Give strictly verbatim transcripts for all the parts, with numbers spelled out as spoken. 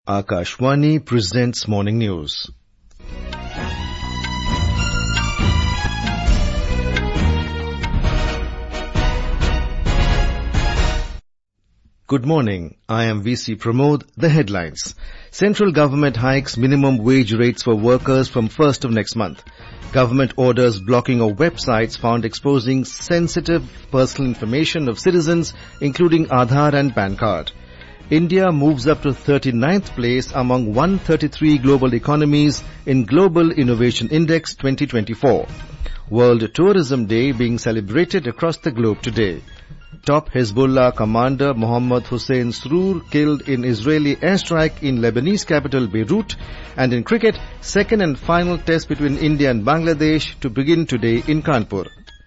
Akashvani presents Morning News. Good morning. I am V C Pramod. The headlines. Central government hikes minimum wage rates for workers from first of next month. Government orders blocking of websites found exposing sensitive personal information of citizens, including Aadhaar and PAN card. India moves up to thirty-ninth place among one hundred thirty-three global economies in Global Innovation Index twenty twenty-four. World Tourism Day being celebrated across the globe today. Top Hezbollah commander Mohammad Hossein Sroor killed in Israeli airstrike in Lebanese capital Beirut. And in cricket, second and final test between India and Bangladesh to begin today in Kanpur.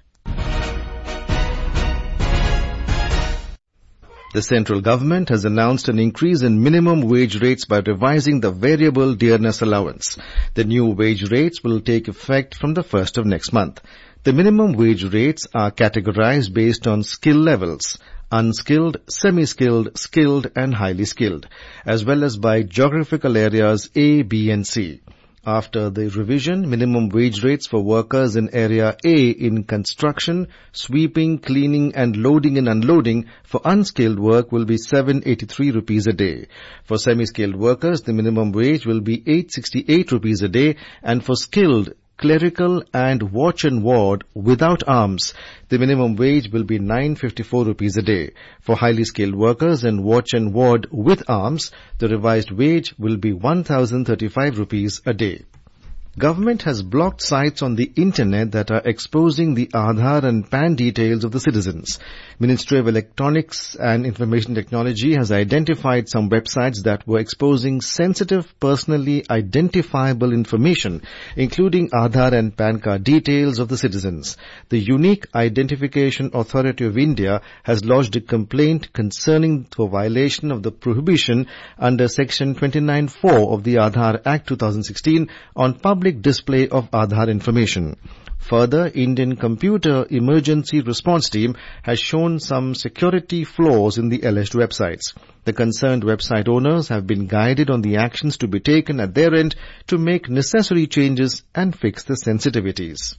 The central government has announced an increase in minimum wage rates by revising the variable dearness allowance. The new wage rates will take effect from the first of next month. The minimum wage rates are categorized based on skill levels: unskilled, semi-skilled, skilled and highly skilled, as well as by geographical areas A, B and C. After the revision, minimum wage rates for workers in Area A in construction, sweeping, cleaning and loading and unloading for unskilled work will be seven hundred eighty-three rupees a day. For semi-skilled workers, the minimum wage will be eight hundred sixty-eight rupees a day, and for skilled, clerical and watch and ward without arms, the minimum wage will be nine hundred fifty-four rupees a day. For highly skilled workers and watch and ward with arms, the revised wage will be one thousand thirty-five rupees a day. Government has blocked sites on the internet that are exposing the Aadhaar and PAN details of the citizens. Ministry of Electronics and Information Technology has identified some websites that were exposing sensitive, personally identifiable information, including Aadhaar and PAN card details of the citizens. The Unique Identification Authority of India has lodged a complaint concerning the violation of the prohibition under Section twenty-nine four of the Aadhaar Act twenty sixteen on public display of Aadhaar information. Further, Indian Computer Emergency Response Team has shown some security flaws in the alleged websites. The concerned website owners have been guided on the actions to be taken at their end to make necessary changes and fix the sensitivities.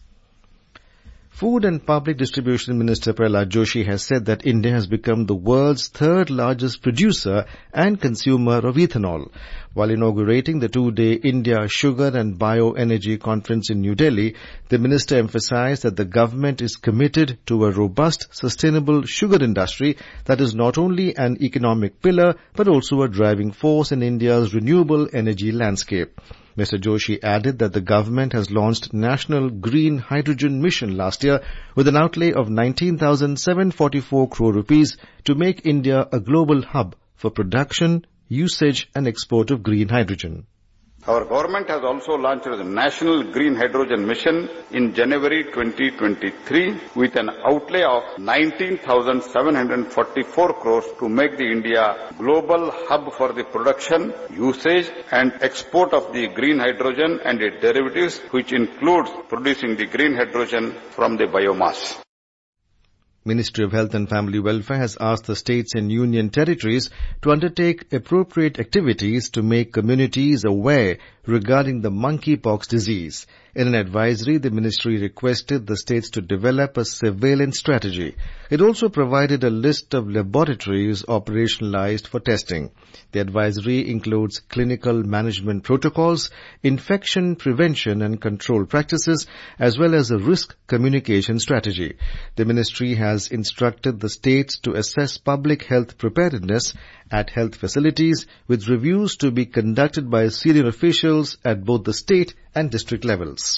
Food and Public Distribution Minister Prahlad Joshi has said that India has become the world's third largest producer and consumer of ethanol. While inaugurating the two-day India Sugar and Bioenergy Conference in New Delhi, the minister emphasized that the government is committed to a robust, sustainable sugar industry that is not only an economic pillar but also a driving force in India's renewable energy landscape. Mister Joshi added that the government has launched National Green Hydrogen Mission last year with an outlay of nineteen thousand seven hundred forty-four crore rupees to make India a global hub for production, usage and export of green hydrogen. Our government has also launched the National Green Hydrogen Mission in January twenty twenty-three with an outlay of nineteen thousand seven hundred forty-four crores to make the India global hub for the production, usage and export of the green hydrogen and its derivatives, which includes producing the green hydrogen from the biomass. Ministry of Health and Family Welfare has asked the states and union territories to undertake appropriate activities to make communities aware regarding the monkeypox disease. In an advisory, the ministry requested the states to develop a surveillance strategy. It also provided a list of laboratories operationalized for testing. The advisory includes clinical management protocols, infection prevention and control practices, as well as a risk communication strategy. The ministry has instructed the states to assess public health preparedness at health facilities, with reviews to be conducted by senior officials at both the state and district levels.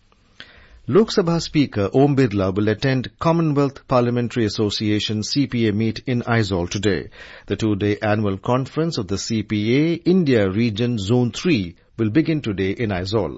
Lok Sabha Speaker Om Birla will attend Commonwealth Parliamentary Association C P A meet in Aizawl today. The two-day annual conference of the C P A India Region Zone three will begin today in Aizawl.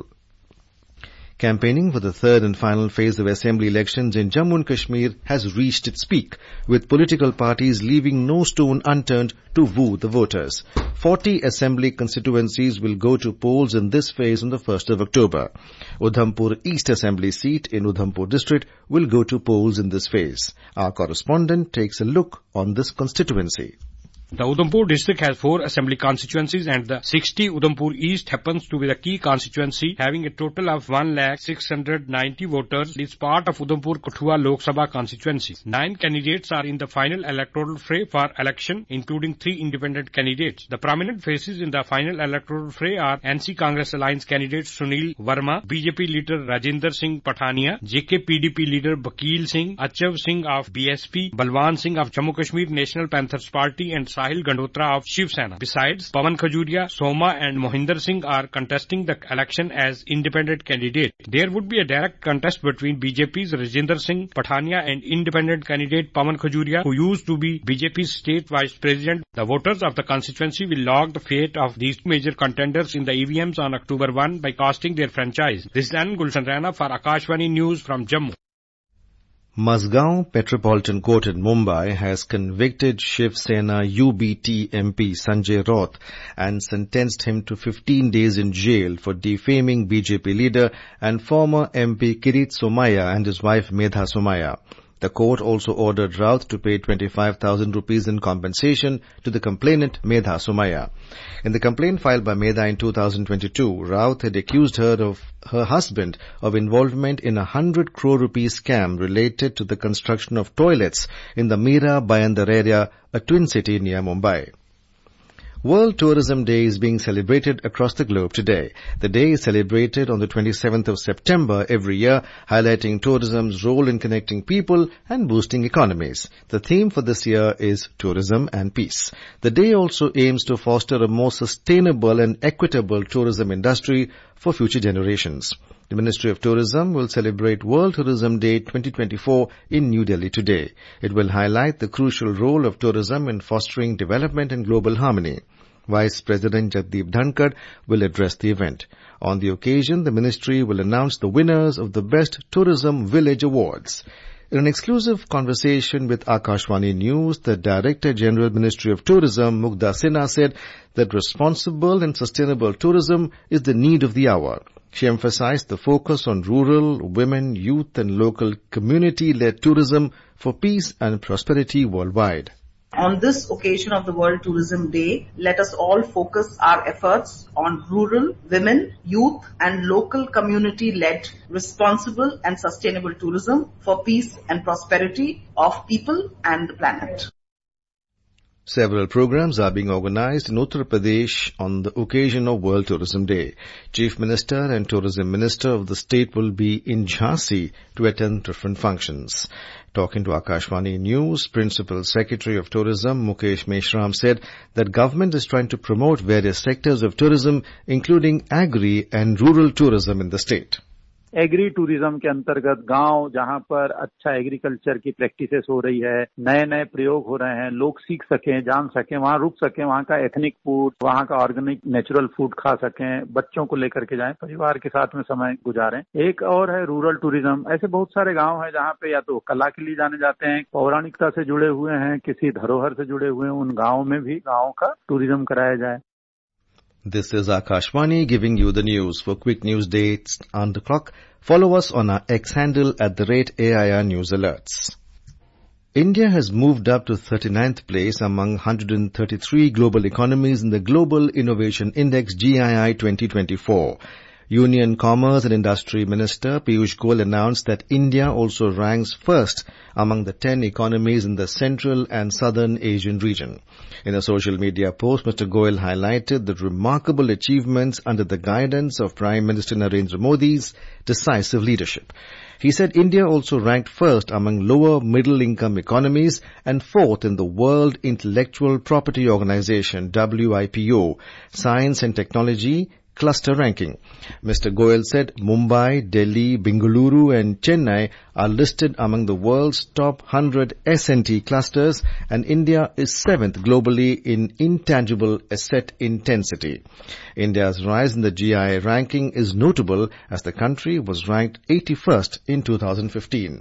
Campaigning for the third and final phase of assembly elections in Jammu and Kashmir has reached its peak, with political parties leaving no stone unturned to woo the voters. Forty assembly constituencies will go to polls in this phase on the first of October. Udhampur East Assembly seat in Udhampur district will go to polls in this phase. Our correspondent takes a look on this constituency. The Udhampur district has four assembly constituencies and the sixty Udhampur East happens to be the key constituency having a total of one lakh six hundred ninety voters. It is part of Udhampur Kathua Lok Sabha constituency. Nine candidates are in the final electoral fray for election, including three independent candidates. The prominent faces in the final electoral fray are N C Congress Alliance candidate Sunil Verma, B J P leader Rajinder Singh Pathania, J K P D P leader Bakil Singh, Achav Singh of B S P, Balwan Singh of Jammu Kashmir National Panthers Party and Sahil Gandhotra of Shiv Sena. Besides, Pawan Khajuria, Soma and Mohinder Singh are contesting the election as independent candidates. There would be a direct contest between B J P's Rajinder Singh Pathania and independent candidate Pawan Khajuria, who used to be B J P's state vice president. The voters of the constituency will log the fate of these major contenders in the E V Ms on October first by casting their franchise. This is Anand Gulshan Rana for Akashvani News from Jammu. Mazgaon Metropolitan Court in Mumbai has convicted Shiv Sena U B T M P Sanjay Raut and sentenced him to fifteen days in jail for defaming B J P leader and former M P Kirit Somaiya and his wife Medha Somaiya. The court also ordered Raut to pay twenty-five thousand rupees in compensation to the complainant Medha Somaiya. In the complaint filed by Medha in two thousand twenty-two, Raut had accused her of her husband of involvement in a hundred crore rupees scam related to the construction of toilets in the Mira Bhayandar area, a twin city near Mumbai. World Tourism Day is being celebrated across the globe today. The day is celebrated on the twenty-seventh of September every year, highlighting tourism's role in connecting people and boosting economies. The theme for this year is Tourism and Peace. The day also aims to foster a more sustainable and equitable tourism industry for future generations. The Ministry of Tourism will celebrate World Tourism Day twenty twenty-four in New Delhi today. It will highlight the crucial role of tourism in fostering development and global harmony. Vice President Jagdeep Dhankad will address the event. On the occasion, the ministry will announce the winners of the Best Tourism Village Awards. In an exclusive conversation with Akashvani News, the Director General Ministry of Tourism, Mugdha Sinha, said that responsible and sustainable tourism is the need of the hour. She emphasized the focus on rural, women, youth and local community-led tourism for peace and prosperity worldwide. On this occasion of the World Tourism Day, let us all focus our efforts on rural, women, youth and local community-led responsible and sustainable tourism for peace and prosperity of people and the planet. Several programs are being organized in Uttar Pradesh on the occasion of World Tourism Day. Chief Minister and Tourism Minister of the state will be in Jhansi to attend different functions. Talking to Akashvani News, Principal Secretary of Tourism Mukesh Meshram said that government is trying to promote various sectors of tourism, including agri and rural tourism in the state. Agri tourism के अंतर्गत गांव जहां पर अच्छा agriculture की practices हो रही है, नए नए प्रयोग हो रहे हैं, लोग सीख सकें, जान सकें, वहां रुक सकें, वहां का एथनिक फूड, वहां का ऑर्गेनिक नेचुरल फूड खा सकें, बच्चों को लेकर के जाएं, परिवार के साथ में समय गुजारें। एक और है रूरल टूरिज्म। ऐसे बहुत सारे गांव हैं जहां पे या तो कला के लिए जाने जाते हैं, पौराणिकता से जुड़े हुए हैं, किसी धरोहर से जुड़े हुए हैं, उन गांवों में भी गांवों का टूरिज्म कराया जाए। This is Akashvani giving you the news. For quick news dates on the clock, follow us on our X handle at the rate A I R News Alerts. India has moved up to thirty-ninth place among one hundred thirty-three global economies in the Global Innovation Index G I I twenty twenty-four. Union Commerce and Industry Minister Piyush Goyal announced that India also ranks first among the ten economies in the Central and Southern Asian region. In a social media post, Mister Goyal highlighted the remarkable achievements under the guidance of Prime Minister Narendra Modi's decisive leadership. He said India also ranked first among lower middle income economies and fourth in the World Intellectual Property Organization W I P O Science and Technology Cluster Ranking. Mister Goyal said Mumbai, Delhi, Bengaluru and Chennai are listed among the world's top one hundred S and T clusters, and India is seventh globally in intangible asset intensity. India's rise in the G I I ranking is notable as the country was ranked eighty-first in two thousand fifteen.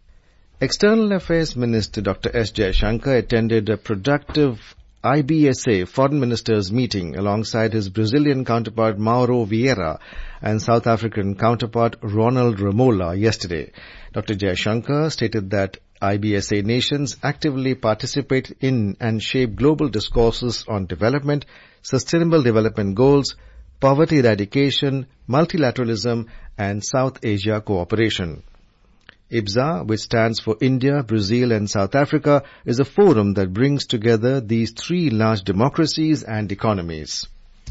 External Affairs Minister Doctor S Jaishankar attended a productive I B S A Foreign Ministers meeting alongside his Brazilian counterpart Mauro Vieira and South African counterpart Ronald Ramola yesterday. Doctor Jaishankar stated that I B S A nations actively participate in and shape global discourses on development, sustainable development goals, poverty eradication, multilateralism, and South Asia cooperation. I B S A, which stands for India, Brazil and South Africa, is a forum that brings together these three large democracies and economies.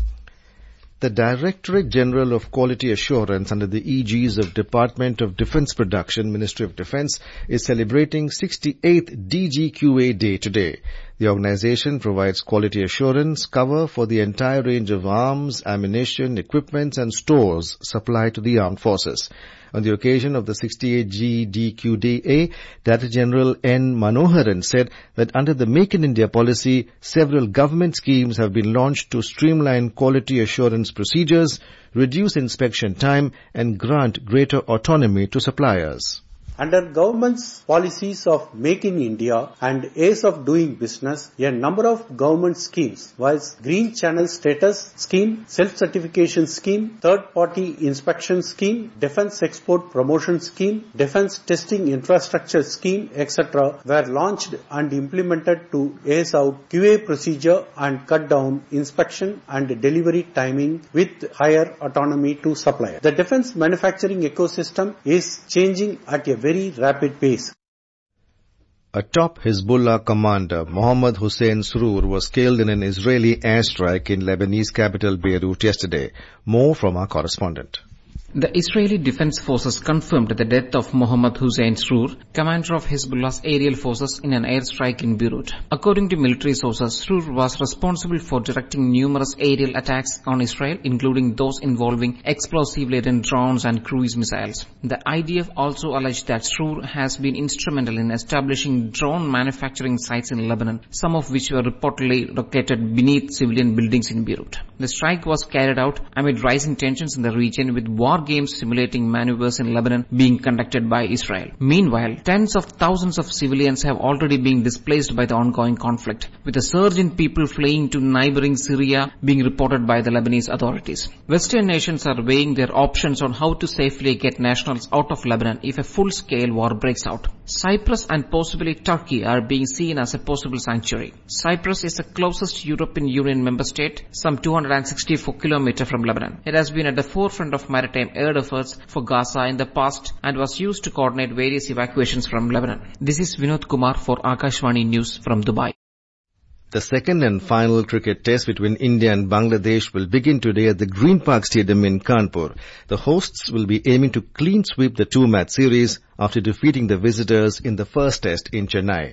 The Directorate General of Quality Assurance under the aegis of Department of Defence Production, Ministry of Defence, is celebrating sixty-eighth D G Q A Day today. The organisation provides quality assurance cover for the entire range of arms, ammunition, equipment and stores supplied to the armed forces. On the occasion of the sixty-eighth G D Q D A, Director General N. Manoharan said that under the Make in India policy, several government schemes have been launched to streamline quality assurance procedures, reduce inspection time and grant greater autonomy to suppliers. Under government's policies of Make in India and Ease of Doing Business, a number of government schemes, was Green Channel Status Scheme, Self-Certification Scheme, Third-Party Inspection Scheme, Defence Export Promotion Scheme, Defence Testing Infrastructure Scheme, et cetera were launched and implemented to ease out Q A procedure and cut down inspection and delivery timing with higher autonomy to suppliers. The defence manufacturing ecosystem is changing at a very rapid pace. A top Hezbollah commander, Mohammad Hossein Srour, was killed in an Israeli airstrike in Lebanese capital Beirut yesterday. More from our correspondent. The Israeli Defense Forces confirmed the death of Mohammad Hossein Srour, commander of Hezbollah's aerial forces, in an airstrike in Beirut. According to military sources, Srour was responsible for directing numerous aerial attacks on Israel, including those involving explosive-laden drones and cruise missiles. The I D F also alleged that Srour has been instrumental in establishing drone manufacturing sites in Lebanon, some of which were reportedly located beneath civilian buildings in Beirut. The strike was carried out amid rising tensions in the region, with war games simulating maneuvers in Lebanon being conducted by Israel. Meanwhile, tens of thousands of civilians have already been displaced by the ongoing conflict, with a surge in people fleeing to neighboring Syria being reported by the Lebanese authorities. Western nations are weighing their options on how to safely get nationals out of Lebanon if a full-scale war breaks out. Cyprus and possibly Turkey are being seen as a possible sanctuary. Cyprus is the closest European Union member state, some two hundred sixty-four kilometers from Lebanon. It has been at the forefront of maritime aid efforts for Gaza in the past and was used to coordinate various evacuations from Lebanon. This is Vinod Kumar for Akashvani News from Dubai. The second and final cricket test between India and Bangladesh will begin today at the Green Park Stadium in Kanpur. The hosts will be aiming to clean sweep the two-match series after defeating the visitors in the first test in Chennai.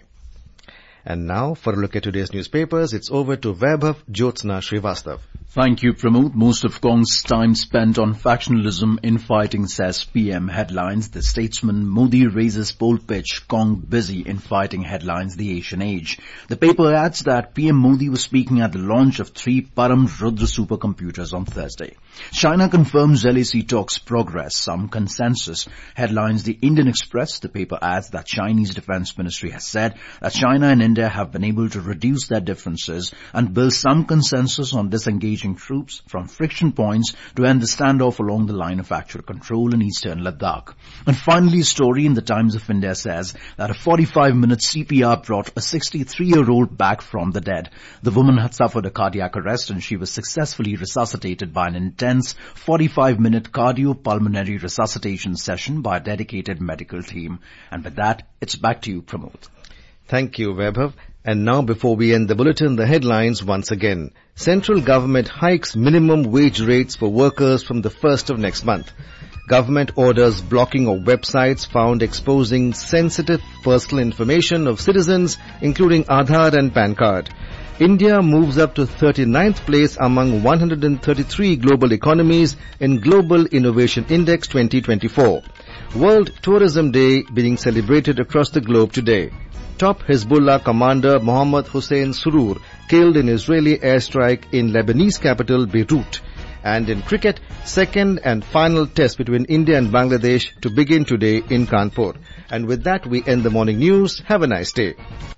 And now, for a look at today's newspapers, it's over to Vaibhav Jyotsna Srivastav. Thank you, Pramod. Most of Kong's time spent on factionalism, infighting, says P M. Headlines. The Statesman, Modi raises poll pitch, Kong busy infighting, headlines The Asian Age. The paper adds that P M. Modi was speaking at the launch of three Param Rudra supercomputers on Thursday. China confirms L A C talks progress, some consensus, headlines The Indian Express. The paper adds that Chinese Defense Ministry has said that China and India have been able to reduce their differences and build some consensus on disengaging troops from friction points to end the standoff along the line of actual control in eastern Ladakh. And finally, a story in the Times of India says that a forty-five minute C P R brought a sixty-three-year-old back from the dead. The woman had suffered a cardiac arrest and she was successfully resuscitated by an intense forty-five minute cardiopulmonary resuscitation session by a dedicated medical team. And with that, it's back to you, Pramod. Thank you, Vaibhav. And now, before we end the bulletin, the headlines once again. Central government hikes minimum wage rates for workers from the first of next month. Government orders blocking of websites found exposing sensitive personal information of citizens, including Aadhaar and PAN card. India moves up to thirty-ninth place among one hundred thirty-three global economies in Global Innovation Index twenty twenty-four. World Tourism Day being celebrated across the globe today. Top Hezbollah commander Mohammad Hossein Srour killed in Israeli airstrike in Lebanese capital Beirut. And in cricket, second and final test between India and Bangladesh to begin today in Kanpur. And with that, we end the morning news. Have a nice day.